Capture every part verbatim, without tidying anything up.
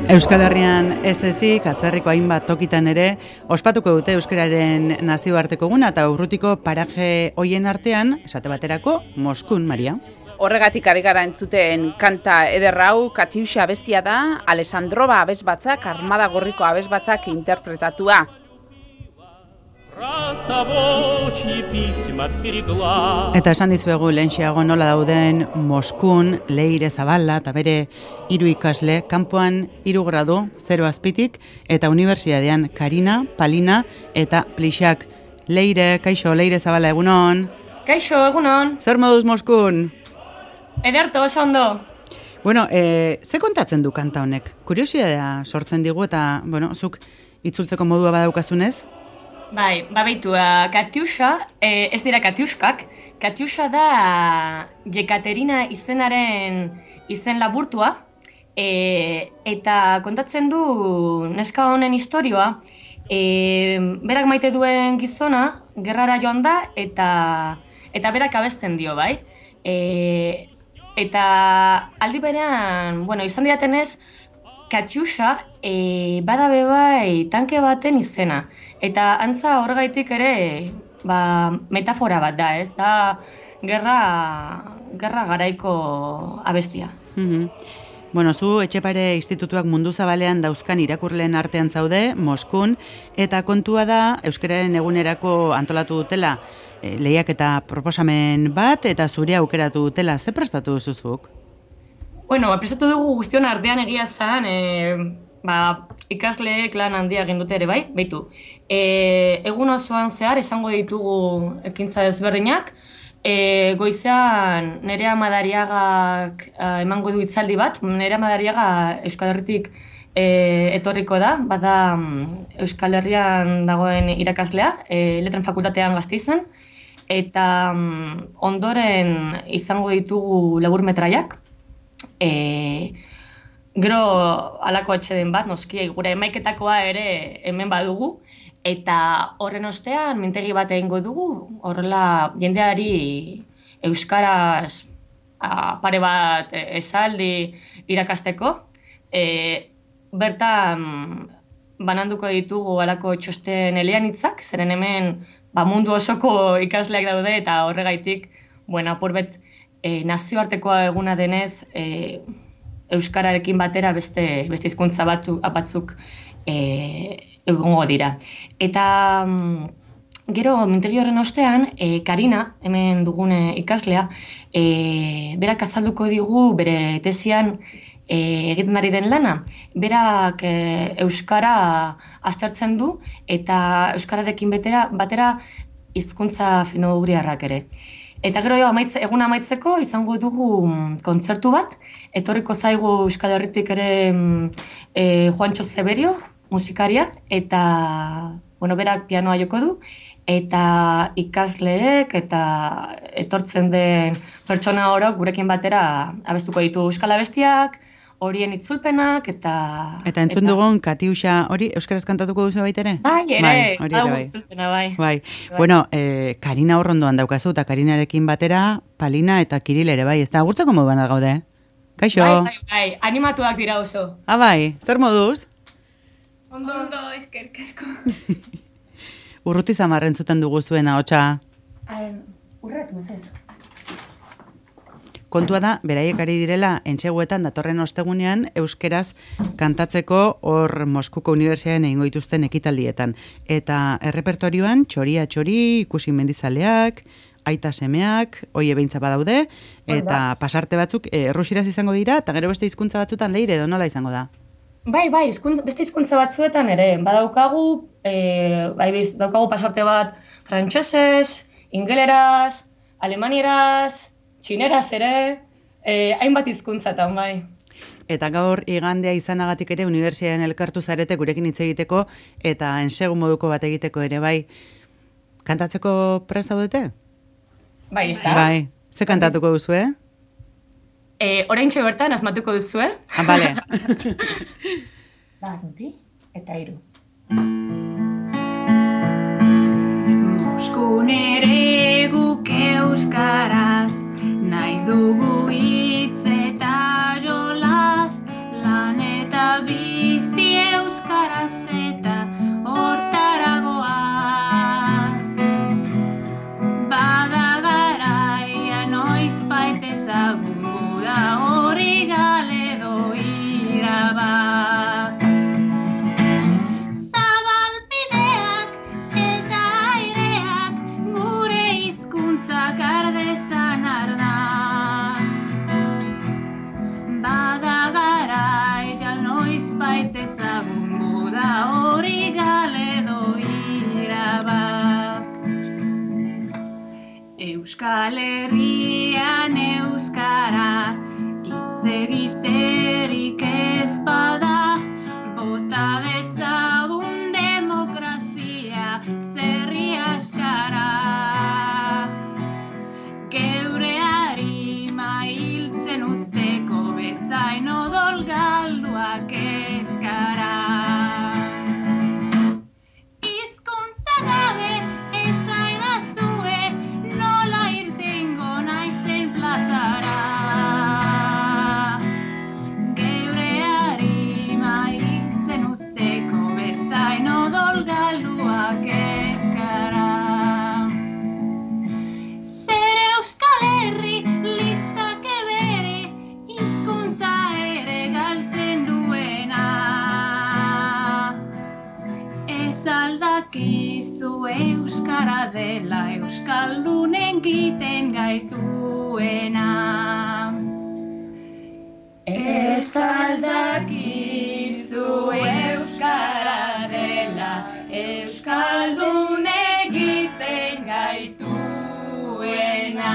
Euskal Herrian ez ezik, atzerriko hainbat tokitan ere, ospatuko dute euskararen nazioarteko eguna eta urrutiko paraje hoien artean, esate baterako, Moskun, Maria. Horregatik ari gara entzuten kanta ederrau, Katiuxa abestia da, Alessandrova abesbatzak, Armada Gorriko abesbatzak interpretatua. Eta esan dizuegu lehenxiago nola dauden Moskun, Leire Zabala eta bere hiru ikasle, kanpoan hiru gradu, zero azpitik, eta unibertsitatean Karina, Palina eta Plixak. Leire, kaixo, Leire Zabala, egunon? Kaixo, egunon. Zer moduz Moskun? Ederto, oso ondo. Bueno, e, ze kontatzen du kanta honek? Kuriosidadea sortzen digu eta, bueno, zuk itzultzeko modua badaukazunez? Bai, babaitu, uh, Katiuxa, eh, ez dira Katiuskak, Katiuxa da Jekaterina izenaren izen laburtua, eh, eta kontatzen du neska honen istorioa, eh, berak maite duen gizona, gerrara joan da, eta, eta berak abesten dio, bai? Eh, eta aldi berean, bueno, izan diatenez, Katiuxa e, bada bebai tanke baten izena. Eta antza horregaitik ere ba, metafora bat da, ez? Da gerra, gerra garaiko abestia. Mm-hmm. Bueno, zu Etxepare Institutuak mundu zabalean dauzkan irakurleen artean zaude, Moskun, eta kontua da euskararen egunerako antolatu dutela e, lehiak eta proposamen bat, eta zure aukeratu dutela. Ze prestatu duzuzuk? Bueno, prestatu dugu guztion artean egia zan, e, ba, ikasleek lan handia egin dute ere bai, baitu. E, egun osoan zehar esango ditugu ekintza ezberdinak, e, goizean Nerea Madariagak e, emango du hitzaldi bat, Nerea Madariaga Euskal Herritik e, etorriko da, bada Euskal Herrian dagoen irakaslea, e, letren fakultatean Gasteizen, eta ondoren izango ditugu laburmetraiak. E, gero alako atxeden bat, noski, gure emaiketakoa ere hemen badugu, eta horren ostean mintegi bat egingo dugu, horrela jendeari euskaraz a, pare bat esaldi irakasteko. E, bertan bananduko ditugu alako txosten eleanitzak, zeren hemen ba, mundu osoko ikasleak daude eta horregaitik, bueno, apurbet, E, nazioartekoa eguna denez, e, euskararekin batera beste, beste hizkuntza batu, batzuk e, egongo dira. Eta gero, mintegi horren ostean, e, Karina, hemen dugune ikaslea, e, berak azalduko digu bere tesian e, egiten ari den lana. Berak e, euskara aztertzen du eta euskararekin betera, batera hizkuntza fino-ugriarrak ere. Eta gero amaitze, egun amaitzeko izango dugu kontzertu bat, etorriko zaigu Euskal Herritik ere e, Juancho Zeberio, musikaria, eta bueno, berak pianoa joko du, eta ikasleek eta etortzen den pertsona orok gurekin batera abestuko ditu euskal abestiak, horien itzulpenak, eta... Eta entzun dugun, Katiuxa, hori euskaraz kantatuko duzu baita ere? Bai, ere, bai, hau bai. itzulpena, bai. Bai. bai. Bueno, eh, Karina horrondoan daukazu, eta Karinarekin batera, Palina eta Kiril ere, bai, ez da, agurtzeko moduan gaude? Kaixo? Bai, bai, bai, animatuak dira oso. Ah, bai, zer moduz? Ondo, ondo, eskerk asko. Urruti zamarren zuten dugu zuen ahotsa. Urratu, ez. Kontua da, beraiek ari direla entseguetan datorren ostegunean euskeraz kantatzeko hor Moskuko Unibertsitatean egingo dituzten ekitaldietan. Eta errepertorioan txoria txori, ikusi mendizaleak, aita semeak, hoie beintza badaude, eta pasarte batzuk errusiraz izango dira, eta gero beste hizkuntza batzutan Leire edo nola izango da? Bai, bai, izkuntza, beste hizkuntza batzuetan ere, badaukagu, e, bai, biz, daukagu pasarte bat frantsesez, ingeleraz, alemanieraz, txineraz ere, eh, hainbat hizkuntzatan bai. Eta gaur igandea izanagatik ere unibertsitatean elkartu zarete gurekin hitz egiteko eta ensegu moduko bat egiteko ere bai. Kantatzeko prest zaudete? Bai, ez da. Bai, ze kantatuko duzu, eh? Eh, oraintxe bertan asmatuko duzu, eh? Ah, bale. Bat, uti, eta hiru. Moskun ere guk euskaraz nahi dugu hitz eta jolas, lan eta bi Euskal Herrian euskara hitz egiterik ez bada, bota dezagun demokrazia zerri askara. Geure harima hiltzen usteko bezain odol galduak ezkara. Hizkuntza gabe esaidazue nola irtengo naizen plazara. Geure harima hiltzen usteko bezain odol galduak ezkara. Zer Euskal Herri litzake bere hizkuntza ere galtzen duena. Ez aldakizu euskara dela euskaldunen egiten gaituena. Ez aldakizu euskara dela euskaldun egiten gaituena.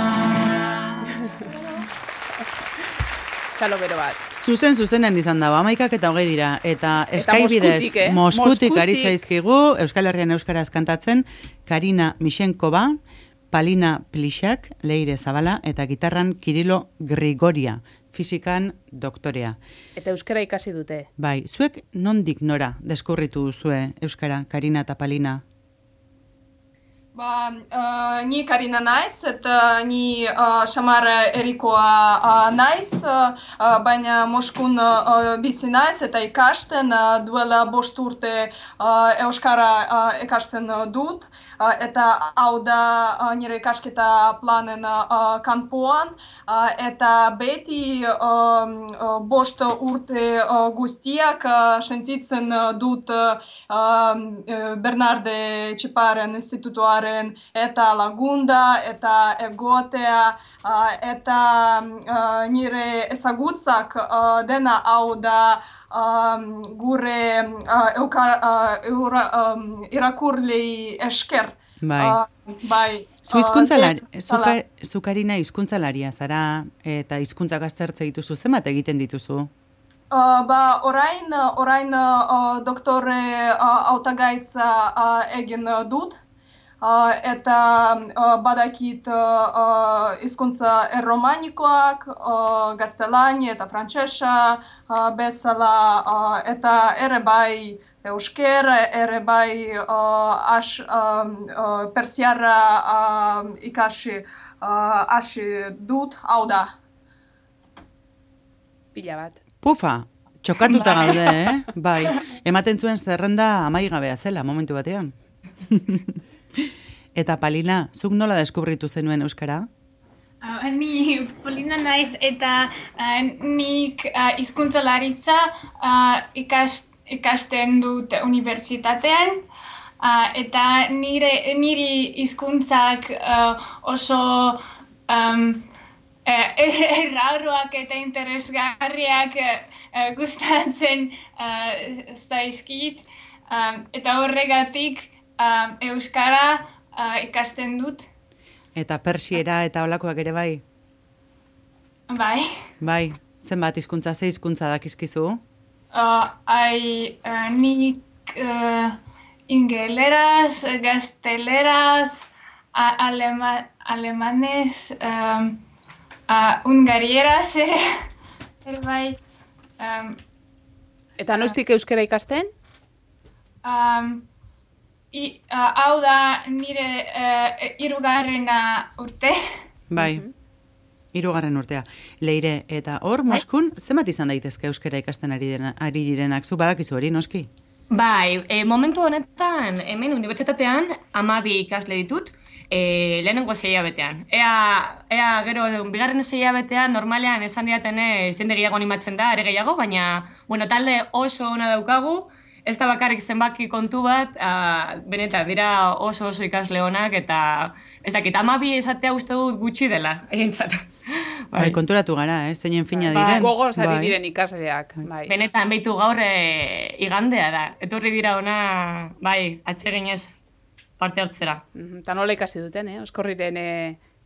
Txalo bero bat. Zuzen zuzenean izan dago, amaikak eta hogei dira, eta Skype bidez, Moskutik, eh? Moskutik ari Moskutik. zaizkigu, Euskal Herrian euskaraz kantatzen, Karina Mixenkova, Palina Plixak, Leire Zabala, eta gitarran Kirilo Grigoria, fizikan doktorea. Eta euskara ikasi dute. Bai, zuek nondik nora deskurritu duzue euskara, Karina eta Palina? Ba, uh, ni Karina naiz, eta ni uh, Samara Erikoa uh, naiz, uh, baina Moskun uh, bizi naiz eta ikasten, uh, duela bost urte uh, euskara uh, ikasten dut, uh, eta hau da uh, nire ikasketa planen uh, kanpoan, uh, eta beti uh, uh, bost urte uh, guztiak uh, sentitzen dut uh, uh, Bernarde Txiparen institutuaren eta lagunda, eta egotea, uh, eta uh, nire ezagutzak uh, dena hau da um, gure uh, eukar, uh, eura, um, irakurlei esker. Bai. Uh, bai. Zu hizkuntzalari, Uh, zuka, zu Karina hizkuntzalaria zara, eta hizkuntzak aztertze dituzu, zenbat egiten dituzu? Uh, ba, orain, orain uh, doktore uh, hautagaitza uh, egin dut. Uh, eta uh, badakit uh, hizkuntza erromanikoak, uh, gaztelania eta frantsesa uh, bezala, uh, eta ere bai euskera, ere bai uh, as, um, uh, persiarra uh, ikasi uh, hasi dut, hau da. Pila bat. Pufa, txokatuta gaude, eh? Bai, ematen zuen zerrenda amaigabea zela, momentu batean. Eta Palina, zuk nola deskubritu zenuen euskara? Uh, ni Polina naiz eta uh, nik uh, hizkuntzalaritza uh, ikas, ikasten dut unibertsitatean, uh, eta nire, niri hizkuntzak uh, oso um, erraroak eta interesgarriak uh, gustatzen uh, zaizkit, um, eta horregatik uh, euskara uh, ikasten dut. Eta persiera eta olakoak ere bai? Bai. Bai, zenbat hizkuntza, ze hizkuntza dakizkizu? Uh, ai, uh, nik uh, ingeleraz, gazteleraz, uh, alema, alemanes, um, uh, ungarieraz ere, ere bai. Um, Eta noiztik euskara ikasten? um, i, uh, hau da nire uh, hirugarrena urte. Bai, hirugarren urtea. Leire, eta hor, Moskun, zenbat izan daitezke euskara ikasten ari, dena, ari direnak, zu badakizu hori, noski? Bai, e, momentu honetan, hemen unibertsitatean, hamabi ikasle ditut, e, lehenengo zeia betean. Ea, ea, gero, bigarren zeia betean, normalean esan diatene, jende gehiago animatzen da, ere gehiago, baina, bueno, talde oso ona daukagu, ez da bakarrik zenbaki kontu bat, a, benetan, dira oso oso ikasle onak, eta ez dakit, hamabi esatea uste dut gutxi dela, egintzat. Bai, bai, konturatu gara, eh? Zeinen fina Bai, diren. Gogoz ari Bai. diren ikasleak. Bai. Benetan, behitu gaur e, igandea da. Etorri dira ona, bai, atseginez parte hartzera. Mhm, eta nola ikasi duten, eh? Oskorriren eh,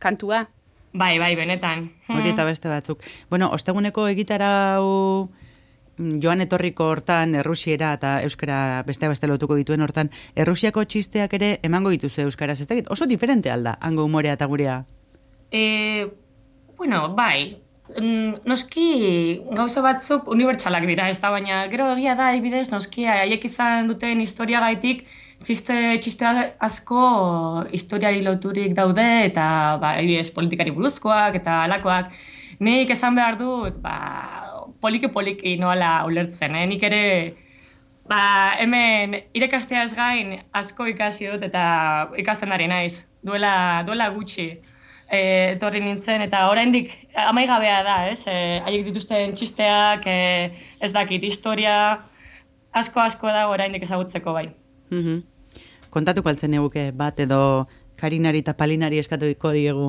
kantua. Bai, bai, benetan. Hori eta beste batzuk. Bueno, osteguneko egitarau joan etorriko hortan, errusiera eta euskara beste beste lotuko dituen hortan, errusiako txisteak ere emango dituzu euskaraz, ez dakit, oso diferente alda, hango umorea eta gurea? E, bueno, bai, noski gauza batzuk unibertsalak dira, ez da, baina gero egia da, adibidez, noski haiek izan duten historiagaitik, txiste, txiste asko historiari loturik daude, eta ba, adibidez, politikari buruzkoak eta alakoak. Nik esan behar dut, ba, poliki-poliki noala ulertzen, eh? Nik ere, ba, hemen irekastea ez gain asko ikasi dut eta ikasten ari naiz, duela, duela gutxi. E, etorri nintzen, eta oraindik amaigabea da, ez? E, haiek dituzten txisteak, e, ez dakit, historia, asko-asko da oraindik ezagutzeko bai. Mm-hmm. Kontatuko altzen eguke bat edo Karinari eta Palinari eskatuko diegu?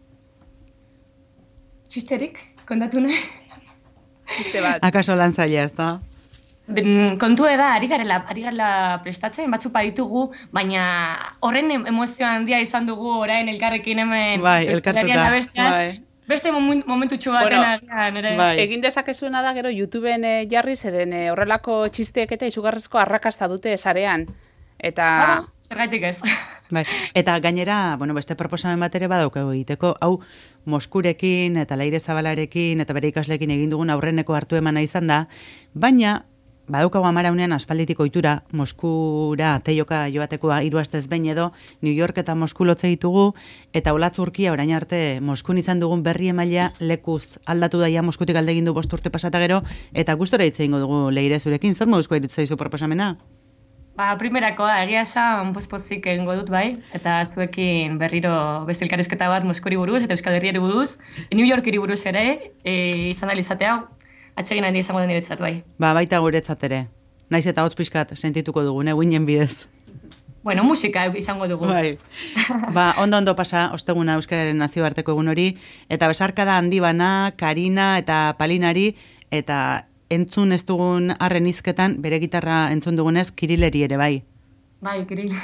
Txisterik, kontatu nahi? Txiste bat. Akaso lan zaila, ez da? Kontu da, ari garela, ari garela prestatzen, batzuk baditugu, baina horren emozio handia izan dugu orain elkarrekin hemen bai, elkartuta, bai. Beste momentutxo baten bueno, agian, ere. Bai. Egin dezakezuena da gero YouTubeen e, jarri, zeren e, horrelako txisteek eta izugarrizko arrakasta dute sarean. Eta... Ah, zergaitik ez. Bai. Eta gainera, bueno, beste proposamen bat ere badaukago egiteko, hau Moskurekin eta Leire Zabalarekin eta bere ikasleekin egin dugun aurreneko hartu emana izan da, baina badaukago amaraunean aspalditik ohitura, Moskura teioka joatekoa hiru astez behin edo, New York eta Mosku lotze ditugu, eta Olatz Urkia orain arte Moskun izan dugun berri emailea lekuz aldatu daia Moskutik alde egin du bost urte pasata gero, eta gustora hitz egingo dugu Leire zurekin, zer moduzkoa iruditzen zaizu proposamena? Ba, primerakoa, egia esan pospozik egingo dut bai, eta zuekin berriro beste elkarrizketa bat Moskuri buruz eta Euskal Herriari buruz, New Yorkeri buruz ere, e, izan alizatea, atsegin handi izango den niretzat bai. Ba, baita guretzat ere. Naiz eta hotz pixkat sentituko dugu, ne, guinen bidez. Bueno, musika izango dugu. Bai. Ba, ondo ondo pasa osteguna Euskararen nazioarteko egun hori, eta besarkada handi bana, Karina eta Palinari, eta entzun ez dugun arren hizketan, bere gitarra entzun dugunez, Kirileri ere bai. Bai, Kiril.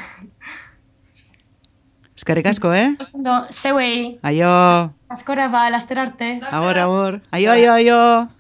Eskerrik asko, eh? Osondo, zeuei. Aio. Askora ba, laster arte. Agor, agor. Aio, aio, aio.